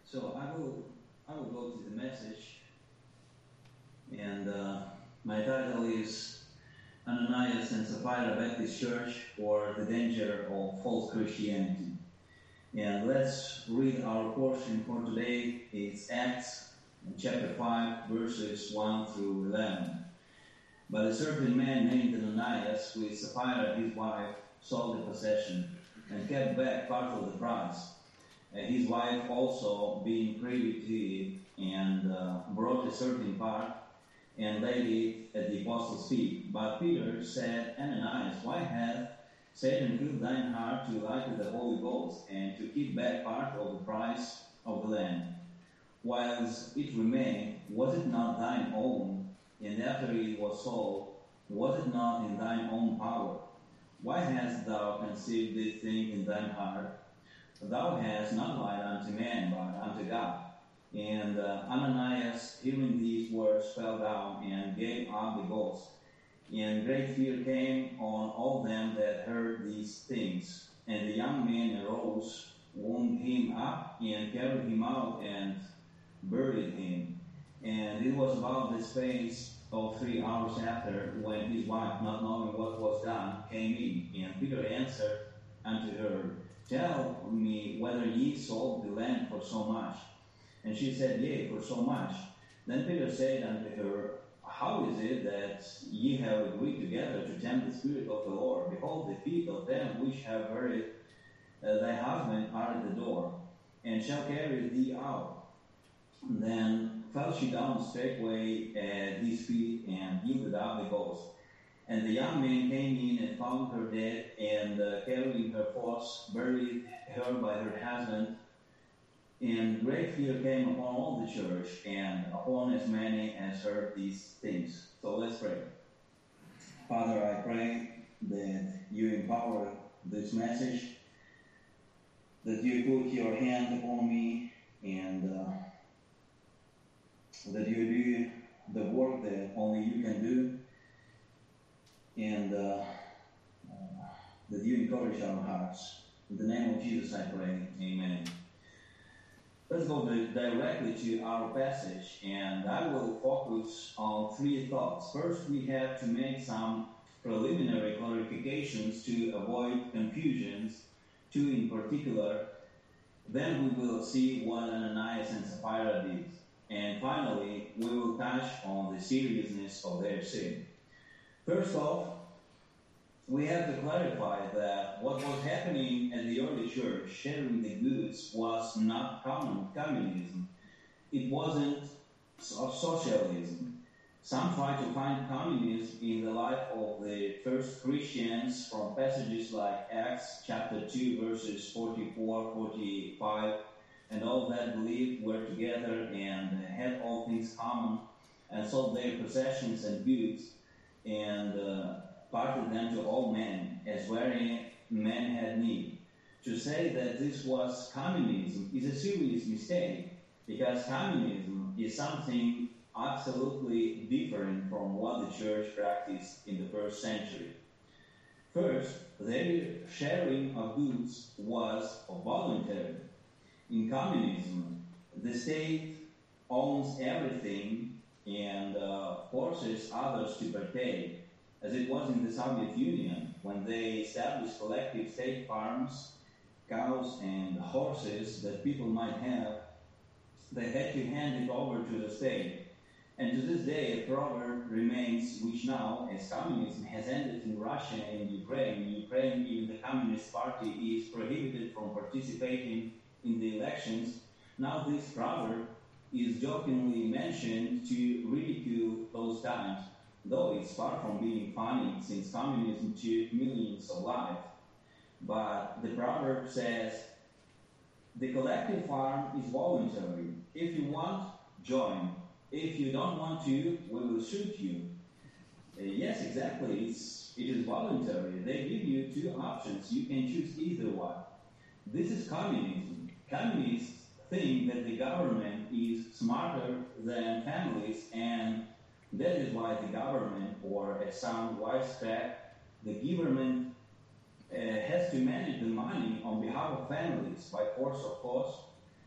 So I will go to the message, and my title is Ananias and Sapphira Baptist Church, or the Danger of False Christianity. And let's read our portion for today. It's Acts chapter 5, verses 1 through 11. But a certain man named Ananias, with Sapphira his wife, sold the possession and kept back part of the price. His wife also, being privy to it, and brought a certain part and laid it at the apostles' feet. But Peter said, Ananias, why hath Satan filled thine heart to lie to the Holy Ghost, and to keep back part of the price of the land? Whilst it remained, was it not thine own? And after it was sold, was it not in thine own power? Why hast thou conceived this thing in thine heart? Thou hast not lied unto man, but unto God. And Ananias, hearing these words, fell down and gave up the ghost. And great fear came on all them that heard these things. And the young man arose, wound him up, and carried him out, and buried him. And it was about the space of 3 hours after, when his wife, not knowing what was done, came in. And Peter answered unto her, Tell me whether ye sold the land for so much. And she said, Yea, for so much. Then Peter said unto her, How is it that ye have agreed together to tempt the Spirit of the Lord? Behold, the feet of them which have buried thy husband are at the door, and shall carry thee out. Then fell she down straightway at his feet, and yielded up the ghost. And the young man came in and found her dead, and carrying her forth, buried her by her husband. And great fear came upon all the church, and upon as many as heard these things. So let's pray. Father, I pray that you empower this message, that you put your hand upon me, and that you do the work that only you can do, and that you encourage our hearts. In the name of Jesus I pray, amen. Let's go directly to our passage, and I will focus on 3 thoughts. First, we have to make some preliminary clarifications to avoid confusions, 2 in particular. Then we will see what Ananias and Sapphira did. And finally, we will touch on the seriousness of their sin. First off, we have to clarify that what was happening at the early church, sharing the goods, was not communism. It wasn't socialism. Some try to find communism in the life of the first Christians from passages like Acts chapter 2, verses 44, 45, and all that believed were together and had all things common, and sold their possessions and goods, and parted them to all men, as wherein men had need. To say that this was communism is a serious mistake, because communism is something absolutely different from what the church practiced in the first century. First, their sharing of goods was voluntary. In communism, the state owns everything and forces others to partake, as it was in the Soviet Union, when they established collective state farms, cows and horses that people might have. They had to hand it over to the state. And to this day, a proverb remains, which now, as communism has ended in Russia and Ukraine, even the Communist Party is prohibited from participating in the elections. Now this proverb is jokingly mentioned to ridicule those times, though it's far from being funny, since communism took millions of lives. But the proverb says, the collective farm is voluntary. If you want, join. If you don't want to, we will shoot you. Yes, exactly, it is voluntary. They give you 2 options. You can choose either one. This is communism. Communists think that the government is smarter than families, and that is why the government, or as some wisecrack, the government has to manage the money on behalf of families by force of course,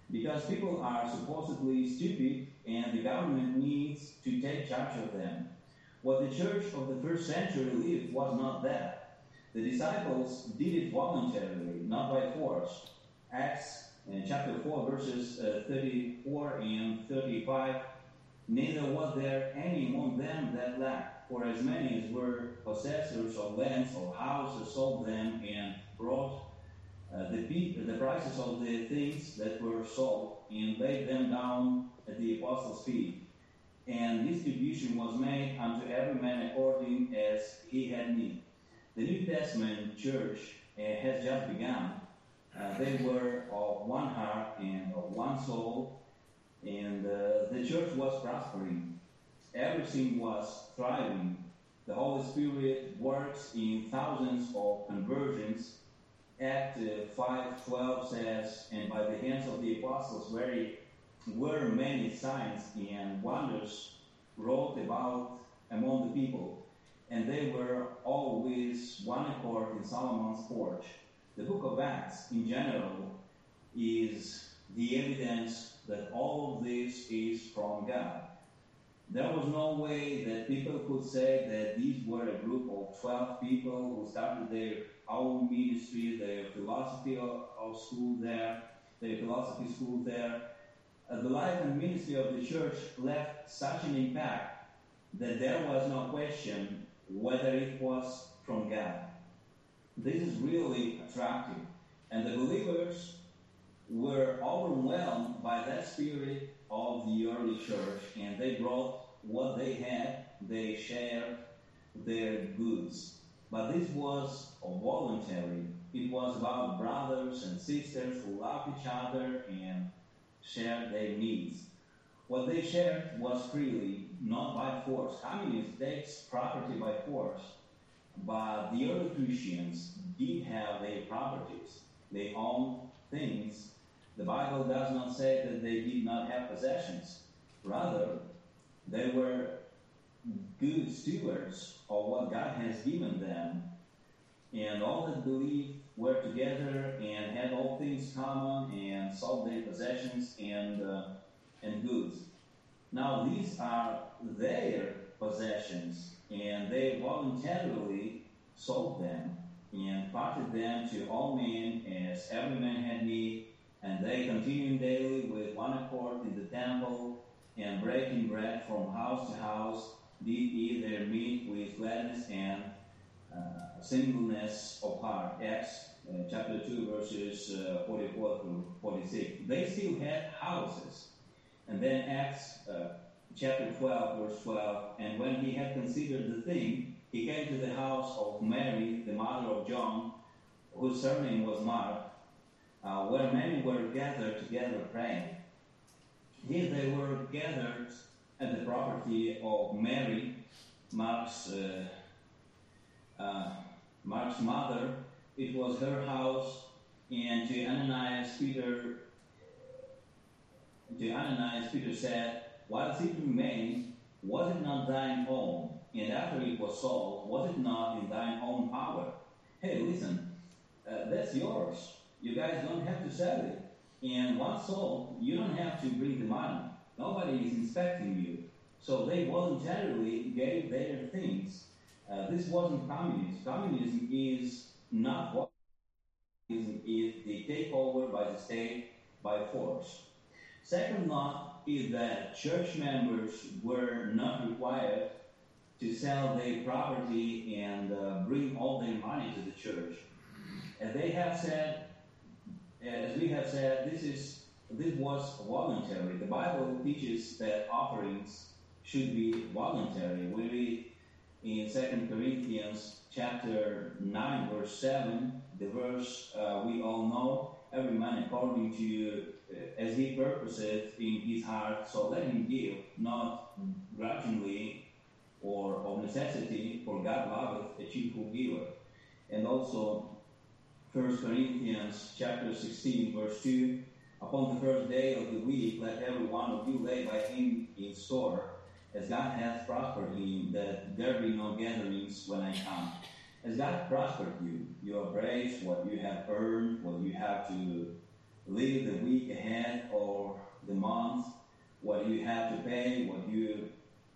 because people are supposedly stupid and the government needs to take charge of them. What the church of the first century lived was not that. The disciples did it voluntarily, not by force. Acts chapter 4 verses 34 and 35, neither was there any among them that lacked, for as many as were possessors of lands or houses sold them and brought the prices of the things that were sold and laid them down at the apostles' feet. And distribution was made unto every man according as he had need. The New Testament church has just begun. They were of one heart and of one soul, and the church was prospering. Everything was thriving. The Holy Spirit works in thousands of conversions. Act 5:12 says, and by the hands of the apostles were many signs and wonders wrought about among the people, and they were all with one accord in Solomon's porch. The book of Acts in general is the evidence that all of this is from God. There was no way that people could say that these were a group of 12 people who started their own ministry, their philosophy school there. The life and ministry of the church left such an impact that there was no question whether it was from God. This is really attractive. And the believers were overwhelmed by that spirit of the early church, and they brought what they had, they shared their goods. But this was voluntary. It was about brothers and sisters who loved each other and shared their needs. What they shared was freely, not by force. Communists takes property by force, but the early Christians did have their properties. They owned things. The Bible does not say that they did not have possessions. Rather, they were good stewards of what God has given them. And all that believed were together and had all things common and sold their possessions and goods. Now these are their possessions, and they voluntarily sold them and parted them to all men as every man had need, and they continued daily with one accord in the temple, and breaking bread from house to house, did eat their meat with gladness and singleness of heart. Acts chapter 2 verses 44 through 46. They still had houses. And then Acts chapter 12 verse 12, and when he had considered the thing, he came to the house of Mary, the mother of John, whose surname was Mark, where many were gathered together praying. Here they were gathered at the property of Mary, Mark's mother. It was her house, and to Ananias Peter said, "While it remained, was it not thine own? And after it was sold, was it not in thine own power? Hey, listen, that's yours. You guys don't have to sell it. And once sold, you don't have to bring the money. Nobody is inspecting you." So they voluntarily gave their things. This wasn't communism. Communism is not what communism is the takeover by the state by force. Second law is that church members were not required to sell their property and bring all their money to the church. As we have said, this was voluntary. The Bible teaches that offerings should be voluntary. We read in 2 Corinthians chapter 9, verse 7, the verse we all know, every man according to as he purposeth in his heart, so let him give, not grudgingly or of necessity, for God loveth a cheerful giver. And also 1 Corinthians chapter 16, verse 2, upon the first day of the week, let every one of you lay by him in store, as God hath prospered him, that there be no gatherings when I come. As God prospered you, you embrace what you have earned, what you have to live the week ahead of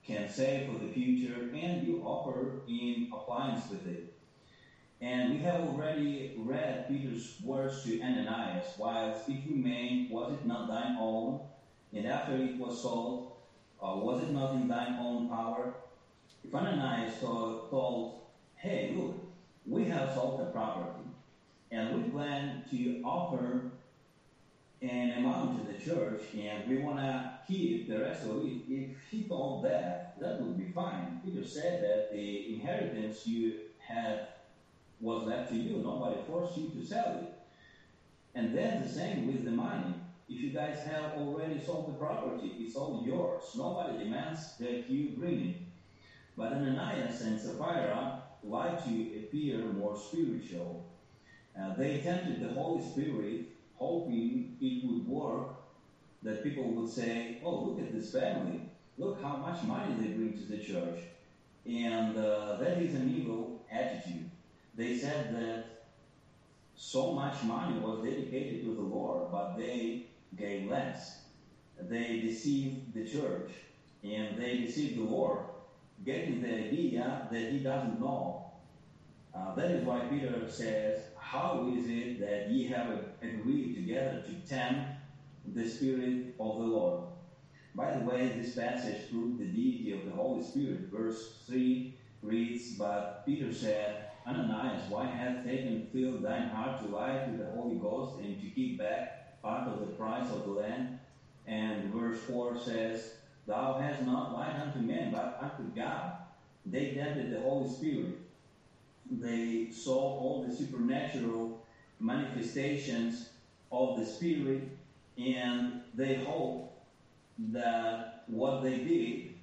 can save for the future, and you offer in appliance with it. And we have already read Peter's words to Ananias, whilst it remained, was it not thine own? And after it was sold, was it not in thine own power? If Ananias told, hey, look, we have sold the property, and we plan to offer an amount to the church, and we want to keep the rest of it. If he told that would be fine. Peter said that the inheritance you had was left to you. Nobody forced you to sell it. And then the same with the money. If you guys have already sold the property, it's all yours. Nobody demands that you bring it. But Ananias and Sapphira like to appear more spiritual. They tempted the Holy Spirit, hoping it would work, that people would say, oh, look at this family. Look how much money they bring to the church. And that is an evil attitude. They said that so much money was dedicated to the Lord, but they gave less. They deceived the church, and they deceived the Lord, getting the idea that he doesn't know. That is why Peter says, how is it that ye have agreed together to tempt the Spirit of the Lord? By the way, this passage proves the deity of the Holy Spirit. Verse 3 reads, but Peter said, Ananias, why hath Satan filled thine heart to lie to the Holy Ghost and to keep back part of the price of the land? And verse 4 says, thou hast not lied unto men, but unto God. They tempted the Holy Spirit. They saw all the supernatural manifestations of the Spirit, and they hoped that what they did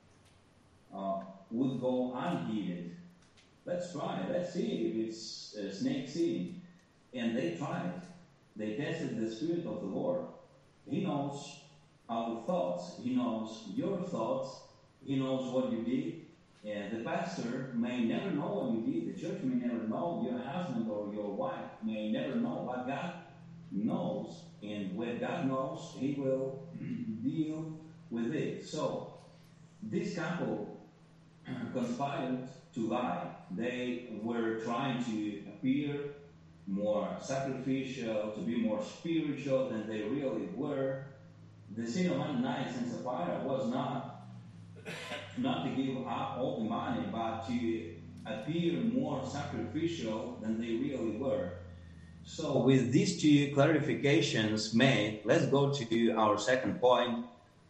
would go unheeded. Let's try. Let's see if it's a snake scene. And they tried. They tested the Spirit of the Lord. He knows our thoughts. He knows your thoughts. He knows what you did. And the pastor may never know what you did. The church may never know. Your husband or your wife may never know. But God knows. And when God knows, he will deal with it. So, this couple conspired to lie. They were trying to appear more sacrificial, to be more spiritual than they really were. The sin of Ananias and Sapphira was not to give up all the money, but to appear more sacrificial than they really were. So with these two clarifications made, let's go to our second point.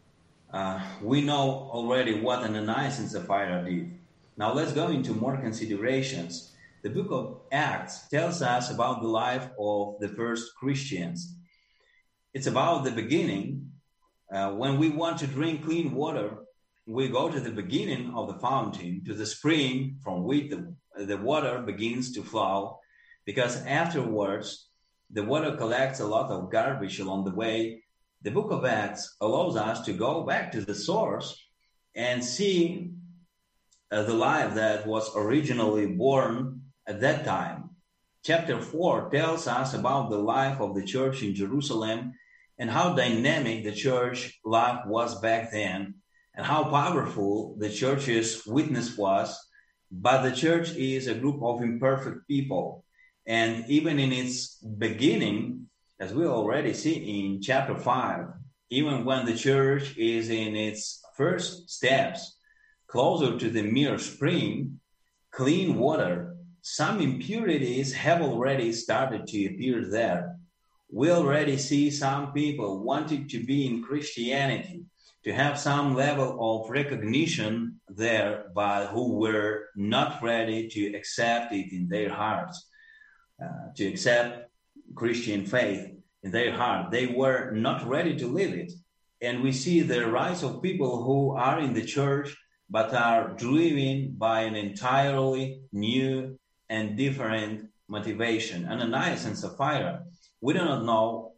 We know already what Ananias and Sapphira did. Now let's go into more considerations. The book of Acts tells us about the life of the first Christians. It's about the beginning. When we want to drink clean water, we go to the beginning of the fountain, to the spring from which the water begins to flow, because afterwards the water collects a lot of garbage along the way. The book of Acts allows us to go back to the source and see the life that was originally born at that time. Chapter 4 tells us about the life of the church in Jerusalem and how dynamic the church life was back then and how powerful the church's witness was. But the church is a group of imperfect people. And even in its beginning, as we already see in chapter 5, even when the church is in its first steps, closer to the mere spring, clean water, some impurities have already started to appear there. We already see some people wanting to be in Christianity, to have some level of recognition there, but who were not ready to accept it in their hearts, to accept Christian faith in their heart. They were not ready to live it. And we see the rise of people who are in the church, but are driven by an entirely new and different motivation. Ananias and Sapphira, we do not know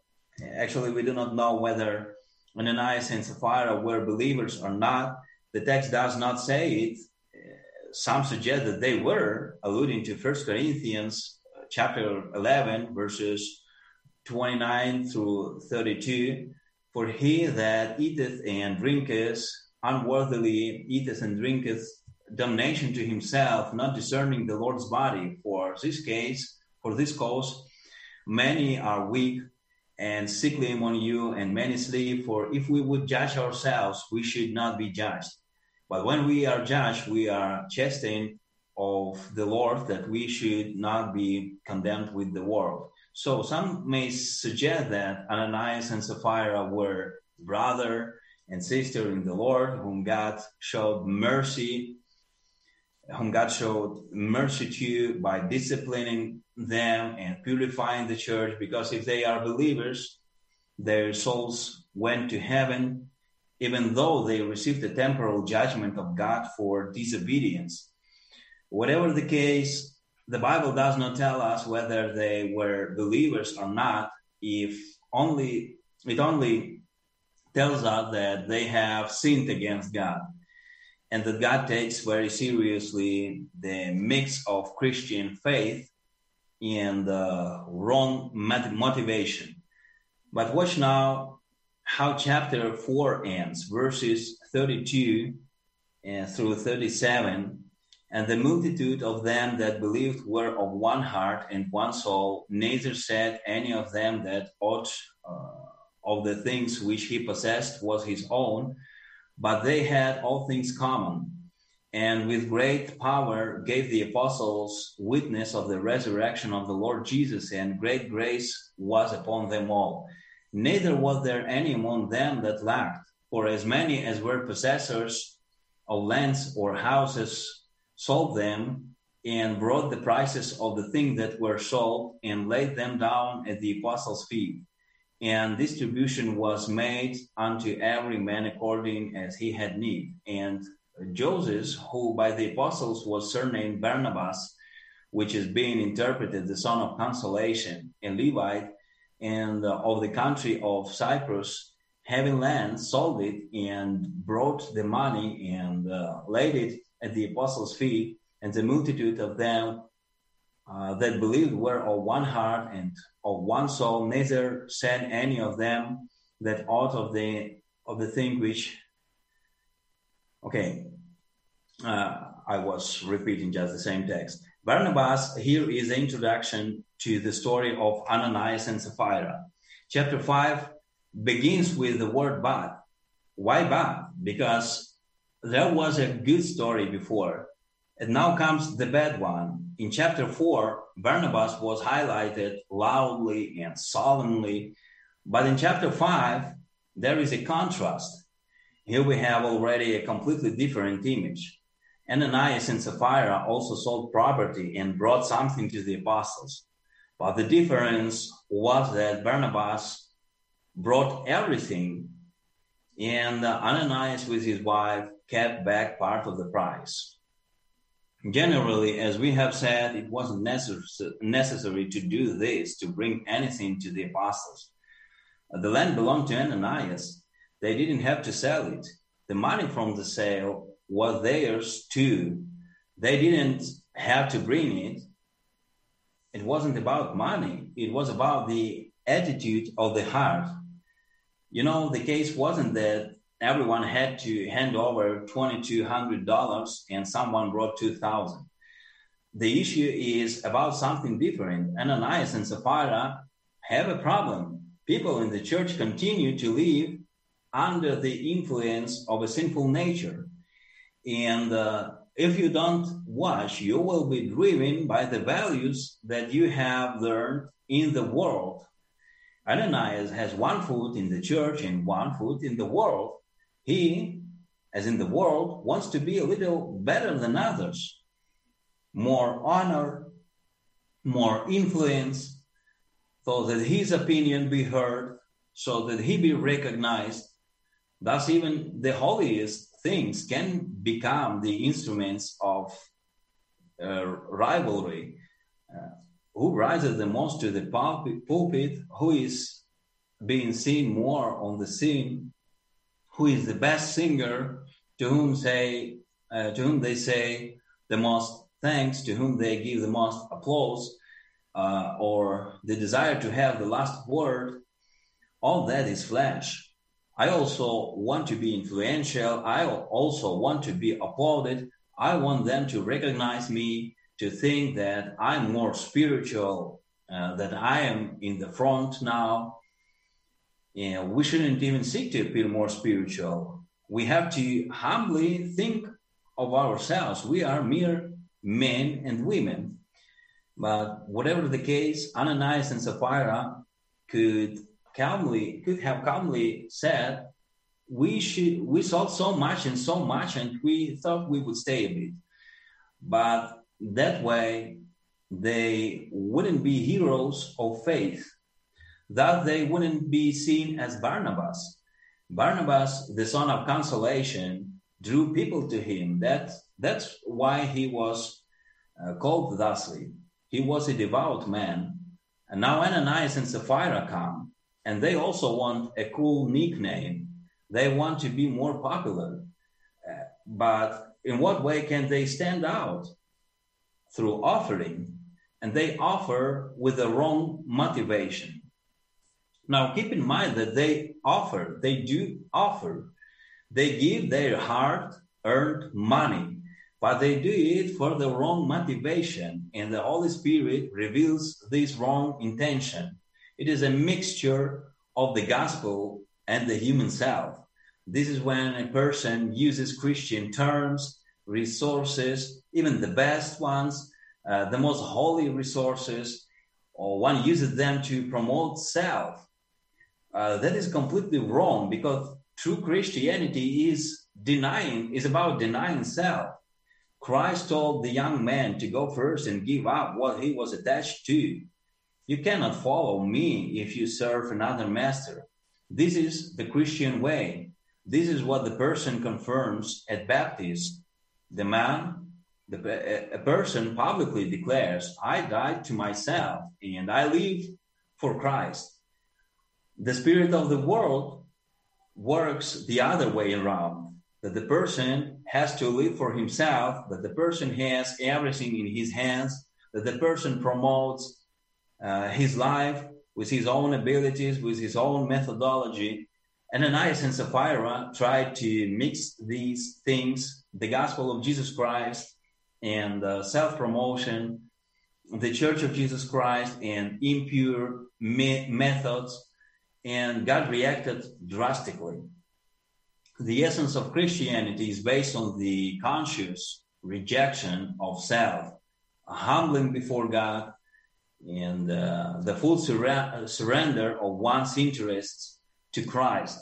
whether Ananias and Sapphira were believers or not. The text does not say it. Some suggest that they were, alluding to 1 Corinthians chapter 11, verses 29 through 32. For he that eateth and drinketh unworthily eateth and drinketh damnation to himself, not discerning the Lord's body. For this cause, many are weak and sickly among you, and many sleep. For if we would judge ourselves, we should not be judged. But when we are judged, we are chastened of the Lord, that we should not be condemned with the world. So some may suggest that Ananias and Sapphira were brother and sister in the Lord, whom God showed mercy to by disciplining them and purifying the church, because if they are believers, their souls went to heaven, even though they received the temporal judgment of God for disobedience. Whatever the case, the Bible does not tell us whether they were believers or not. It only tells us that they have sinned against God, and that God takes very seriously the mix of Christian faith and wrong motivation. But watch now how chapter 4 ends, verses 32 through 37. And the multitude of them that believed were of one heart and one soul. Neither said any of them that aught of the things which he possessed was his own, but they had all things common. And with great power gave the apostles witness of the resurrection of the Lord Jesus, and great grace was upon them all. Neither was there any among them that lacked, for as many as were possessors of lands or houses sold them, and brought the prices of the things that were sold, and laid them down at the apostles' feet. And distribution was made unto every man according as he had need. And Joseph, who by the apostles was surnamed Barnabas, which is being interpreted the son of consolation, a Levite, and of the country of Cyprus, having land, sold it, and brought the money, and laid it at the apostles' feet. And the multitude of them that believed were of one heart and of one soul. Neither said any of them that aught of the thing which. Okay, I was repeating just the same text. Barnabas here is the introduction to the story of Ananias and Sapphira. Chapter 5 begins with the word "but." Why "but"? Because there was a good story before, and now comes the bad one. In chapter 4, Barnabas was highlighted loudly and solemnly, but in chapter 5, there is a contrast. Here we have already a completely different image. Ananias and Sapphira also sold property and brought something to the apostles. But the difference was that Barnabas brought everything, and Ananias with his wife kept back part of the price. Generally, as we have said, it wasn't necessary to do this, to bring anything to the apostles. The land belonged to Ananias. They didn't have to sell it. The money from the sale was theirs too. They didn't have to bring it. It wasn't about money. It was about the attitude of the heart. You know, the case wasn't that everyone had to hand over $2,200 and someone brought $2,000. The issue is about something different. Ananias and Sapphira have a problem. People in the church continue to live under the influence of a sinful nature. And if you don't watch, you will be driven by the values that you have learned in the world. Ananias has one foot in the church and one foot in the world. He, as in the world, wants to be a little better than others. More honor, more influence, so that his opinion be heard, so that he be recognized. Thus, even the holiest things can become the instruments of rivalry. Who rises the most to the pulpit, who is being seen more on the scene, who is the best singer, to whom they say the most thanks, to whom they give the most applause, or the desire to have the last word. All that is flesh. I also want to be influential. I also want to be applauded. I want them to recognize me, to think that I'm more spiritual, that I am in the front now. And we shouldn't even seek to appear more spiritual. We have to humbly think of ourselves. We are mere men and women. But whatever the case, Ananias and Sapphira could have calmly said, we saw so much, and we thought we would stay a bit. But that way, they wouldn't be heroes of faith. That they wouldn't be seen as Barnabas. Barnabas, the son of consolation, drew people to him. That's why he was called thusly. He was a devout man. And now Ananias and Sapphira come, and they also want a cool nickname. They want to be more popular. But in what way can they stand out? Through offering. And they offer with the wrong motivation. Now, keep in mind that they do offer. They give their hard-earned money, but they do it for the wrong motivation, and the Holy Spirit reveals this wrong intention. It is a mixture of the gospel and the human self. This is when a person uses Christian terms, resources, even the best ones, the most holy resources, or one uses them to promote self. That is completely wrong, because true Christianity is about denying self. Christ told the young man to go first and give up what he was attached to. You cannot follow me if you serve another master. This is the Christian way. This is what the person confirms at baptism. A person publicly declares, I died to myself and I live for Christ. The spirit of the world works the other way around, that the person has to live for himself, that the person has everything in his hands, that the person promotes his life with his own abilities, with his own methodology. Ananias and Sapphira tried to mix these things, the gospel of Jesus Christ and self-promotion, the Church of Jesus Christ and impure methods, and God reacted drastically. The essence of Christianity is based on the conscious rejection of self, a humbling before God, and the full surrender of one's interests to Christ.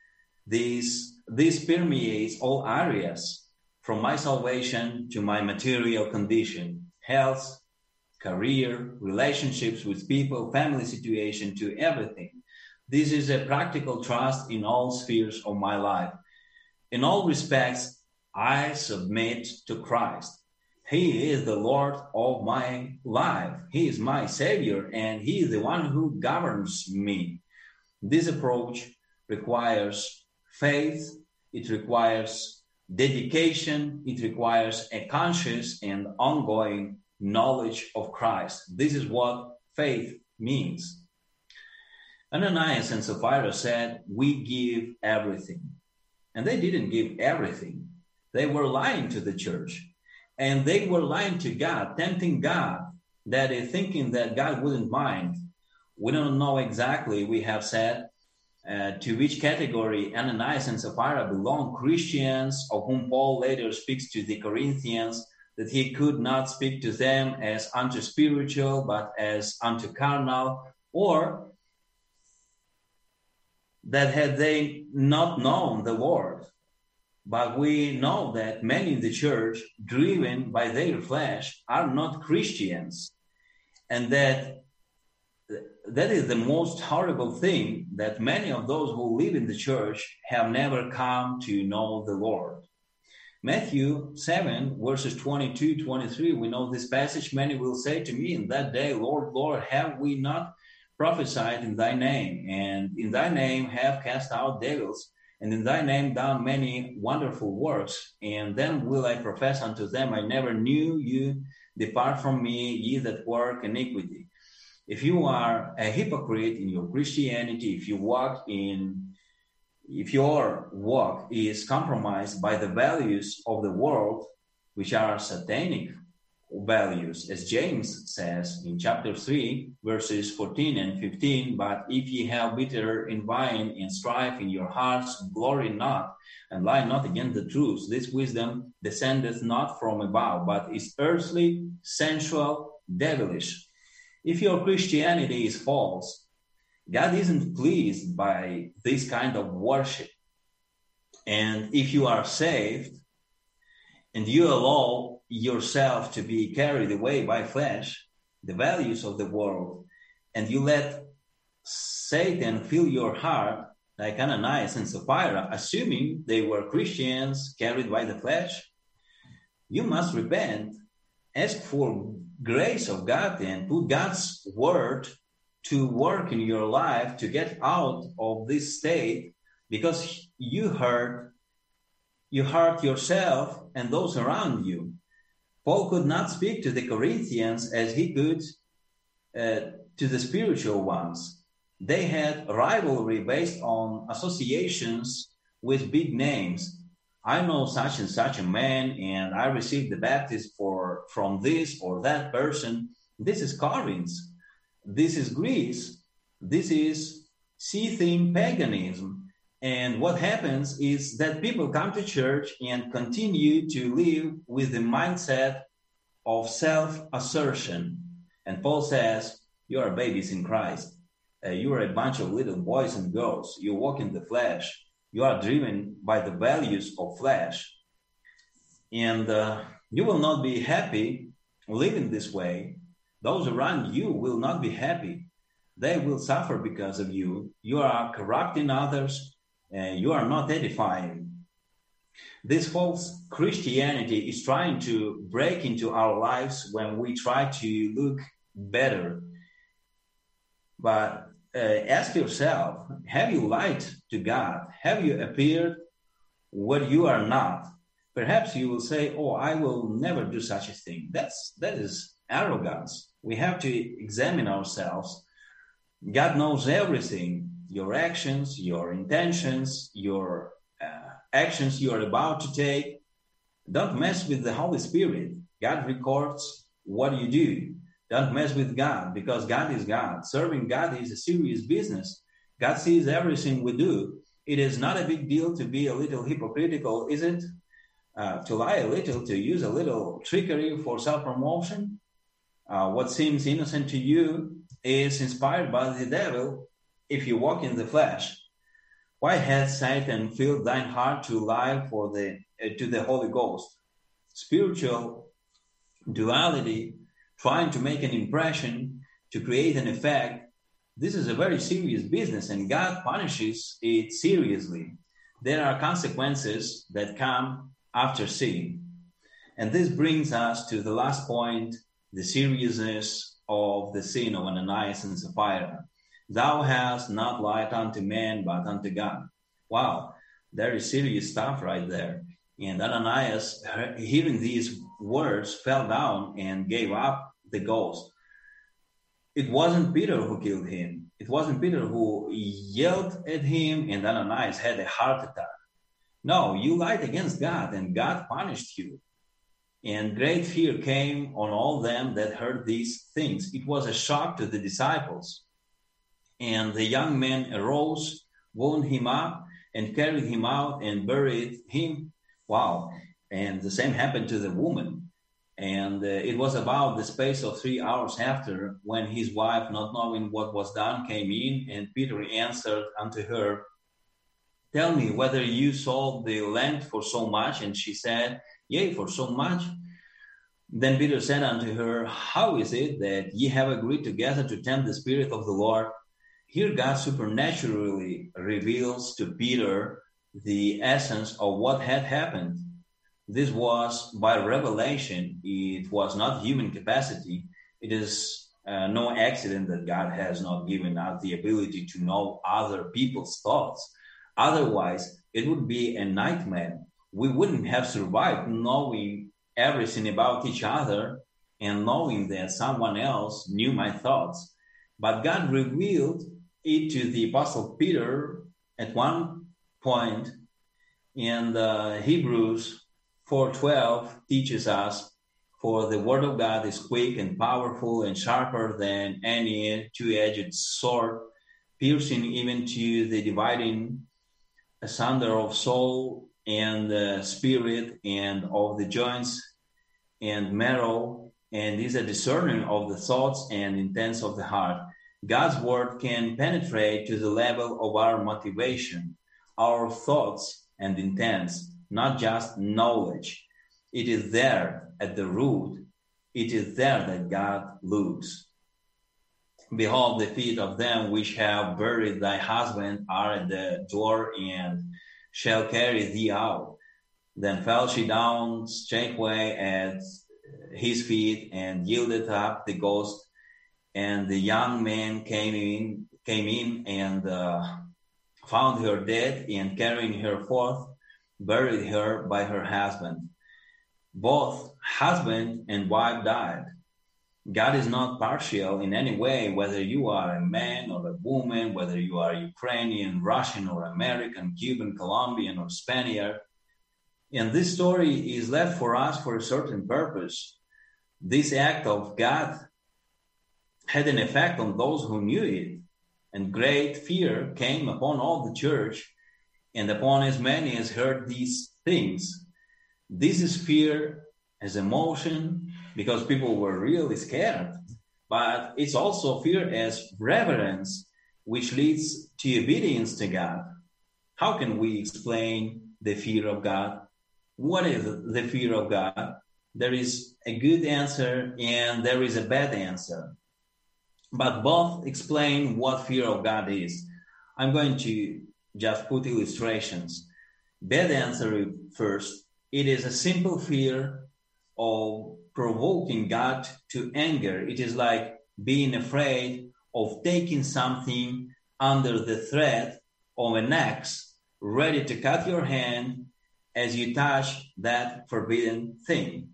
This permeates all areas, from my salvation to my material condition, health, career, relationships with people, family situation, to everything. This is a practical trust in all spheres of my life. In all respects, I submit to Christ. He is the Lord of my life. He is my Savior, and He is the one who governs me. This approach requires faith. It requires dedication. It requires a conscious and ongoing knowledge of Christ. This is what faith means. Ananias and Sapphira said, we give everything. And they didn't give everything. They were lying to the church. And they were lying to God, tempting God, that is thinking that God wouldn't mind. We don't know exactly, we have said, to which category Ananias and Sapphira belong. Christians, of whom Paul later speaks to the Corinthians, that he could not speak to them as unto spiritual, but as unto carnal, or that had they not known the Lord. But we know that many in the church, driven by their flesh, are not Christians. And that is the most horrible thing, that many of those who live in the church have never come to know the Lord. Matthew 7, verses 22, 23, we know this passage. Many will say to me in that day, Lord, Lord, have we not prophesied in thy name, and in thy name have cast out devils, and in thy name done many wonderful works? And then will I profess unto them, I never knew you, depart from me, ye that work iniquity. If you are a hypocrite in your Christianity, if you walk in If your walk is compromised by the values of the world, which are satanic values, as James says in chapter 3, verses 14 and 15, but if ye have bitter envying and strife in your hearts, glory not, and lie not against the truth. This wisdom descendeth not from above, but is earthly, sensual, devilish. If your Christianity is false, God isn't pleased by this kind of worship. And if you are saved and you allow yourself to be carried away by flesh, the values of the world, and you let Satan fill your heart like Ananias and Sapphira, assuming they were Christians carried by the flesh, you must repent, ask for grace of God, and put God's word to work in your life to get out of this state, because you hurt yourself and those around you. Paul could not speak to the Corinthians as he could to the spiritual ones. They had rivalry based on associations with big names. I know such and such a man, and I received the baptism from this or that person. This is Corinth. This is Greece. This is Scythian paganism. And what happens is that people come to church and continue to live with the mindset of self-assertion. And Paul says, you are babies in Christ. You are a bunch of little boys and girls. You walk in the flesh. You are driven by the values of flesh. And you will not be happy living this way. Those around you will not be happy. They will suffer because of you. You are corrupting others. You are not edifying. This false Christianity is trying to break into our lives when we try to look better. But ask yourself, have you lied to God? Have you appeared what you are not? Perhaps you will say, oh, I will never do such a thing. That is arrogance. We have to examine ourselves. God knows everything. Your actions, your intentions, your actions you are about to take. Don't mess with the Holy Spirit. God records what you do. Don't mess with God, because God is God. Serving God is a serious business. God sees everything we do. It is not a big deal to be a little hypocritical, is it? To lie a little, to use a little trickery for self-promotion. What seems innocent to you is inspired by the devil if you walk in the flesh. Why hath Satan filled thine heart to lie to the Holy Ghost? Spiritual duality, trying to make an impression, to create an effect. This is a very serious business, and God punishes it seriously. There are consequences that come after sin. And this brings us to the last point, the seriousness of the sin of Ananias and Sapphira. Thou hast not lied unto man, but unto God. Wow, there is serious stuff right there. And Ananias, hearing these words, fell down and gave up the ghost. It wasn't Peter who killed him. It wasn't Peter who yelled at him and Ananias had a heart attack. No, you lied against God and God punished you. And great fear came on all them that heard these things. It was a shock to the disciples. And the young man arose, wound him up, and carried him out and buried him. Wow. And the same happened to the woman. And it was about the space of 3 hours after, when his wife, not knowing what was done, came in, and Peter answered unto her, Tell me whether you sold the land for so much. And she said, Yea, for so much. Then Peter said unto her, How is it that ye have agreed together to tempt the Spirit of the Lord? Here God supernaturally reveals to Peter the essence of what had happened. This was by revelation. It was not human capacity. It is no accident that God has not given us the ability to know other people's thoughts. Otherwise, it would be a nightmare. We wouldn't have survived knowing everything about each other and knowing that someone else knew my thoughts. But God revealed it to the Apostle Peter at one point. And Hebrews 4:12 teaches us, for the word of God is quick and powerful and sharper than any two-edged sword, piercing even to the dividing asunder of soul and spirit and of the joints and marrow, and is a discerner of the thoughts and intents of the heart. God's word can penetrate to the level of our motivation, our thoughts and intents, not just knowledge. It is there at the root. It is there that God looks. Behold, the feet of them which have buried thy husband are at the door, and shall carry thee out. Then fell she down straightway at his feet, and yielded up the ghost. And the young man came in and found her dead, and carrying her forth, buried her by her husband. Both husband and wife died. God is not partial in any way, whether you are a man or a woman, whether you are Ukrainian, Russian, or American, Cuban, Colombian, or Spaniard. And this story is left for us for a certain purpose. This act of God had an effect on those who knew it, and great fear came upon all the church and upon as many as heard these things. This is fear as emotion, because people were really scared, but it's also fear as reverence, which leads to obedience to God. How can we explain the fear of God? What is the fear of God? There is a good answer and there is a bad answer, but both explain what fear of God is. I'm going to just put illustrations. Bad answer first. It is a simple fear of provoking God to anger. It is like being afraid of taking something under the threat of an axe, ready to cut your hand as you touch that forbidden thing.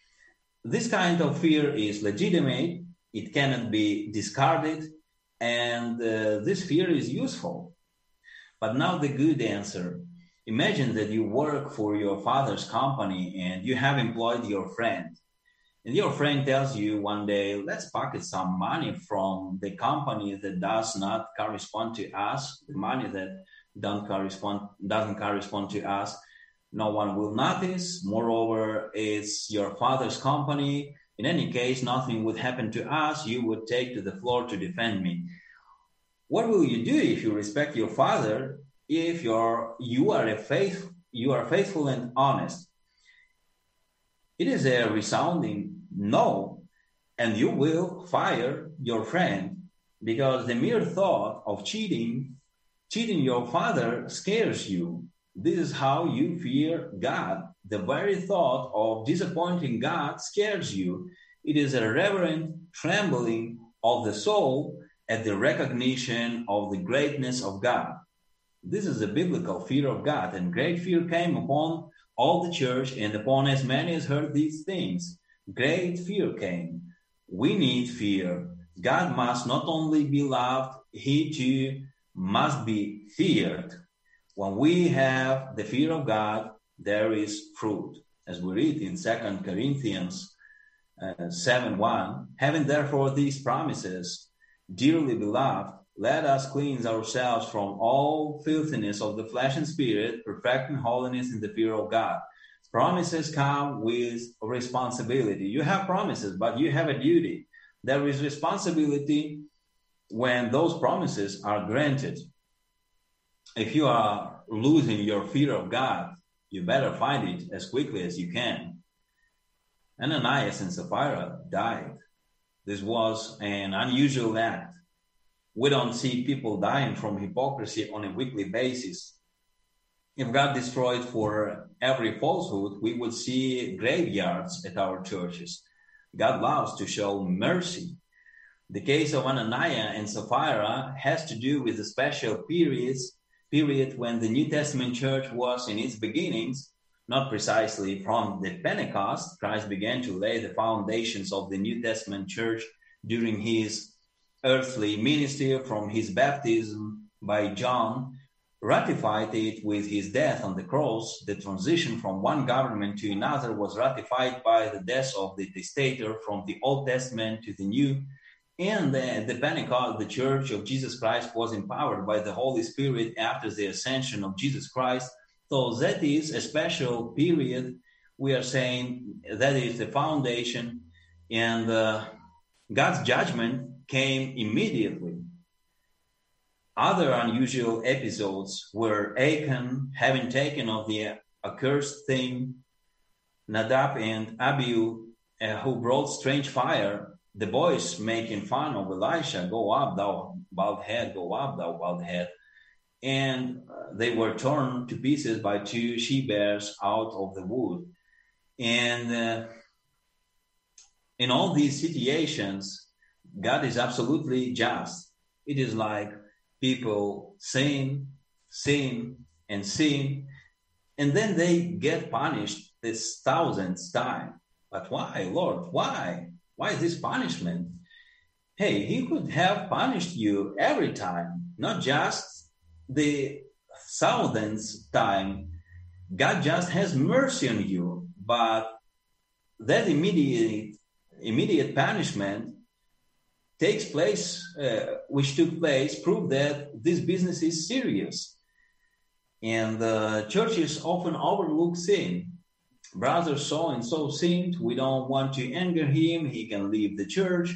This kind of fear is legitimate. It cannot be discarded, and this fear is useful. But now the good answer. Imagine that you work for your father's company and you have employed your friend. And your friend tells you one day, let's pocket some money from the company that does not correspond to us, the money that doesn't correspond to us. No one will notice. Moreover, it's your father's company. In any case, nothing would happen to us. You would take to the floor to defend me. What will you do if you respect your father, if you are faithful and honest? It is a resounding no, and you will fire your friend, because the mere thought of cheating your father scares you. This is how you fear God. The very thought of disappointing God scares you. It is a reverent trembling of the soul at the recognition of the greatness of God. This is the biblical fear of God, and great fear came upon all the church and upon as many as heard these things. Great fear came. We need fear. God must not only be loved, he too must be feared. When we have the fear of God, there is fruit. As we read in 2 Corinthians 7:1, having therefore these promises, dearly beloved, let us cleanse ourselves from all filthiness of the flesh and spirit, perfecting holiness in the fear of God. Promises come with responsibility. You have promises, but you have a duty. There is responsibility when those promises are granted. If you are losing your fear of God, you better find it as quickly as you can. Ananias and Sapphira died. This was an unusual act. We don't see people dying from hypocrisy on a weekly basis. If God destroyed for every falsehood, we would see graveyards at our churches. God loves to show mercy. The case of Ananias and Sapphira has to do with the special period when the New Testament church was in its beginnings, not precisely from the Pentecost. Christ began to lay the foundations of the New Testament church during his earthly ministry, from his baptism by John ratified it with his death on the cross. The transition from one government to another was ratified by the death of the testator from the Old Testament to the New. And the Pentecost, the Church of Jesus Christ, was empowered by the Holy Spirit after the ascension of Jesus Christ. So that is a special period. We are saying that is the foundation, and God's judgment came immediately. Other unusual episodes were Achan having taken of the accursed thing, Nadab and Abihu, who brought strange fire, the boys making fun of Elisha, go up, thou bald head, go up, thou bald head. And they were torn to pieces by two she-bears out of the wood. And in all these situations, God is absolutely just. It is like people sin, and then they get punished this 1,000th time. But why, Lord? Why? Why this punishment? Hey, he could have punished you every time, not just the 1,000th time. God just has mercy on you, but that immediate punishment takes place, which took place, prove that this business is serious. And churches often overlook sin. Brother so and so sinned. We don't want to anger him. He can leave the church.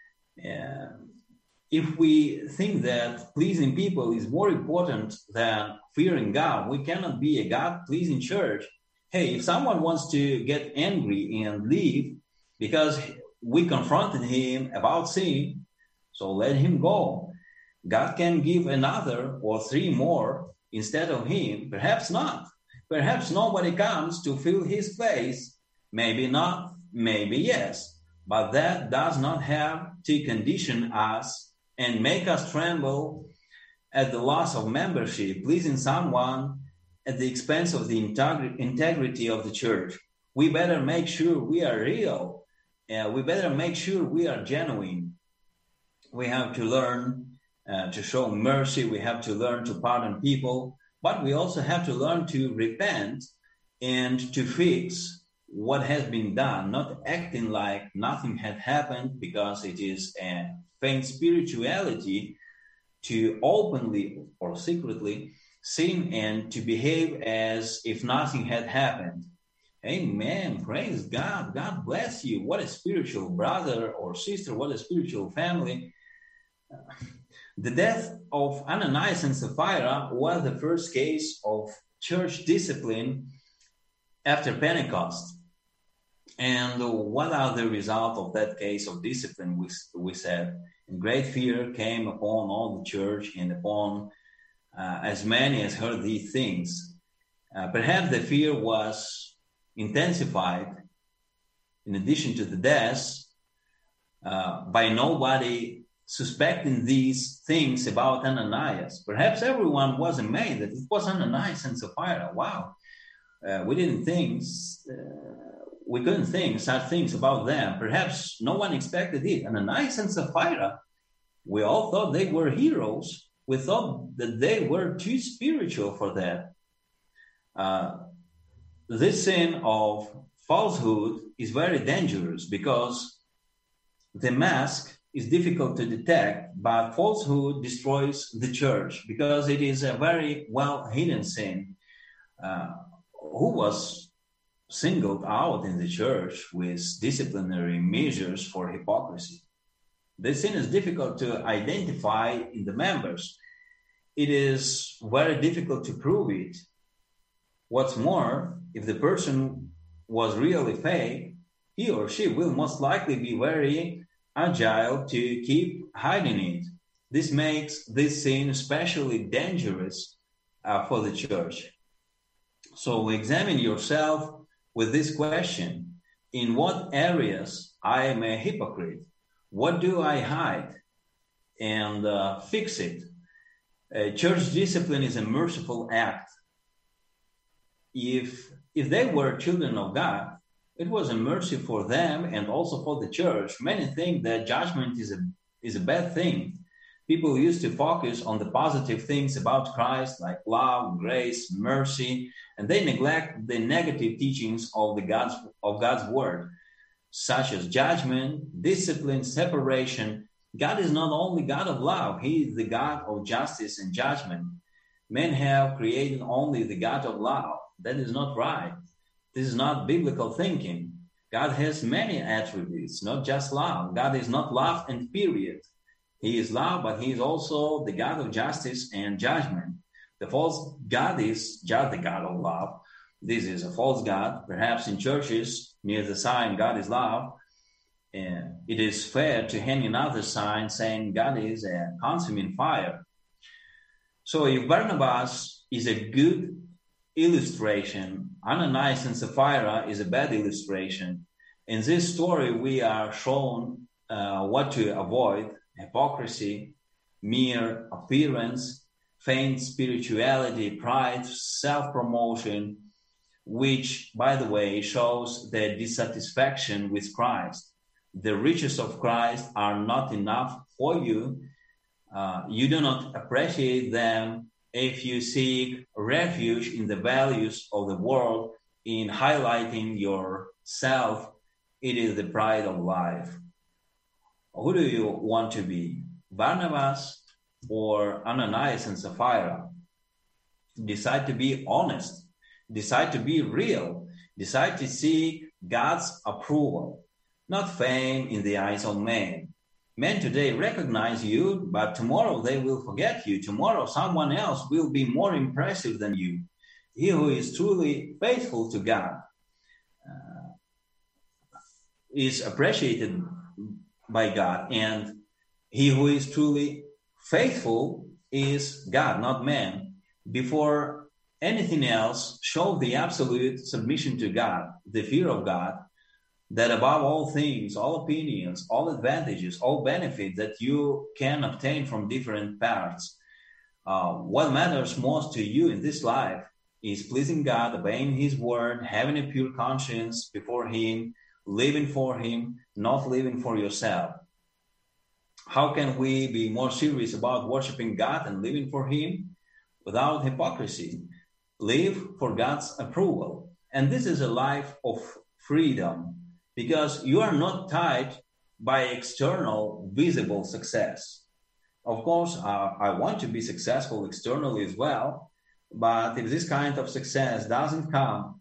If we think that pleasing people is more important than fearing God, we cannot be a God-pleasing church. Hey, if someone wants to get angry and leave because we confronted him about sin, so let him go. God can give another or 3 more instead of him. Perhaps not. Perhaps nobody comes to fill his place. Maybe not, maybe yes. But that does not have to condition us and make us tremble at the loss of membership, pleasing someone at the expense of the integrity of the church. We better make sure we are real. We better make sure we are genuine. We have to learn to show mercy. We have to learn to pardon people. But we also have to learn to repent and to fix what has been done, not acting like nothing had happened, because it is a faint spirituality to openly or secretly sin and to behave as if nothing had happened. Amen. Praise God. God bless you. What a spiritual brother or sister. What a spiritual family. The death of Ananias and Sapphira was the first case of church discipline after Pentecost. And what are the result of that case of discipline? We said, and great fear came upon all the church and upon as many as heard these things. Perhaps the fear was intensified, in addition to the deaths, by nobody suspecting these things about Ananias. Perhaps everyone was amazed that it was Ananias and Sapphira. Wow, we couldn't think such things about them. Perhaps no one expected it. Ananias and Sapphira, we all thought they were heroes. We thought that they were too spiritual for that. This sin of falsehood is very dangerous because the mask is difficult to detect, but falsehood destroys the church because it is a very well hidden sin. Who was singled out in the church with disciplinary measures for hypocrisy? This sin is difficult to identify in the members. It is very difficult to prove it. What's more, if the person was really fake, he or she will most likely be very agile to keep hiding it. This makes this sin especially dangerous for the church. So examine yourself with this question: in what areas I am a hypocrite? What do I hide? And fix it. Church discipline is a merciful act. If they were children of God, it was a mercy for them and also for the church. Many think that judgment is a bad thing. People used to focus on the positive things about Christ, like love, grace, mercy, and they neglect the negative teachings of God's word, such as judgment, discipline, separation. God is not only God of love, He is the God of justice and judgment. Men have created only the God of love. That is not right. This is not biblical thinking. God has many attributes, not just love. God is not love and period. He is love, but He is also the God of justice and judgment. The false God is just the God of love. This is a false God. Perhaps in churches, near the sign, God is love, and it is fair to hang another sign saying God is a consuming fire. So if Barnabas is a good illustration, Ananias and Sapphira is a bad illustration. In this story, we are shown what to avoid: hypocrisy, mere appearance, feigned spirituality, pride, self-promotion, which, by the way, shows their dissatisfaction with Christ. The riches of Christ are not enough for you. You do not appreciate them if you seek refuge in the values of the world, in highlighting yourself. It is the pride of life. Who do you want to be, Barnabas or Ananias and Sapphira? Decide to be honest. Decide to be real. Decide to seek God's approval, not fame in the eyes of men. Men today recognize you, but tomorrow they will forget you. Tomorrow someone else will be more impressive than you. He who is truly faithful to God is appreciated by God, and he who is truly faithful is God, not man. Before anything else, show the absolute submission to God, the fear of God, that above all things, all opinions, all advantages, all benefits that you can obtain from different paths, what matters most to you in this life is pleasing God, obeying His word, having a pure conscience before Him, living for Him, not living for yourself. How can we be more serious about worshiping God and living for Him? Without hypocrisy. Live for God's approval. And this is a life of freedom, because you are not tied by external visible success. Of course, I want to be successful externally as well, but if this kind of success doesn't come,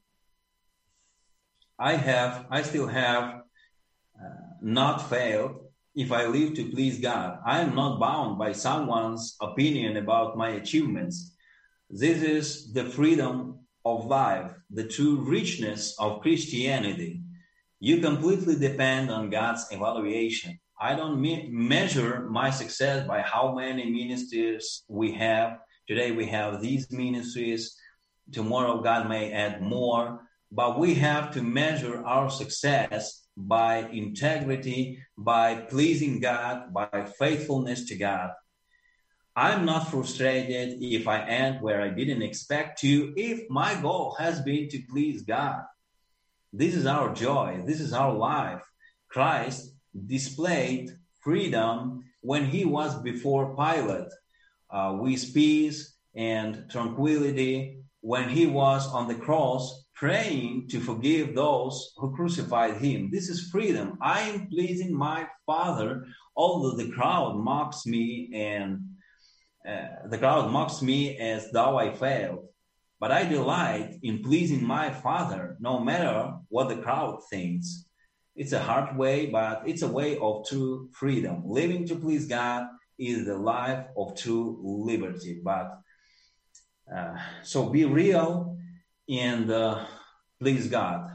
I still have not failed if I live to please God. I am not bound by someone's opinion about my achievements. This is the freedom of life, the true richness of Christianity. You completely depend on God's evaluation. I don't measure my success by how many ministries we have. Today we have these ministries. Tomorrow God may add more. But we have to measure our success by integrity, by pleasing God, by faithfulness to God. I'm not frustrated if I end where I didn't expect to, if my goal has been to please God. This is our joy. This is our life. Christ displayed freedom when He was before Pilate, with peace and tranquility when He was on the cross, praying to forgive those who crucified Him. This is freedom. I am pleasing my Father, although the crowd mocks me as though I failed. But I delight in pleasing my Father, no matter what the crowd thinks. It's a hard way, but it's a way of true freedom. Living to please God is the life of true liberty. But so be real and please God.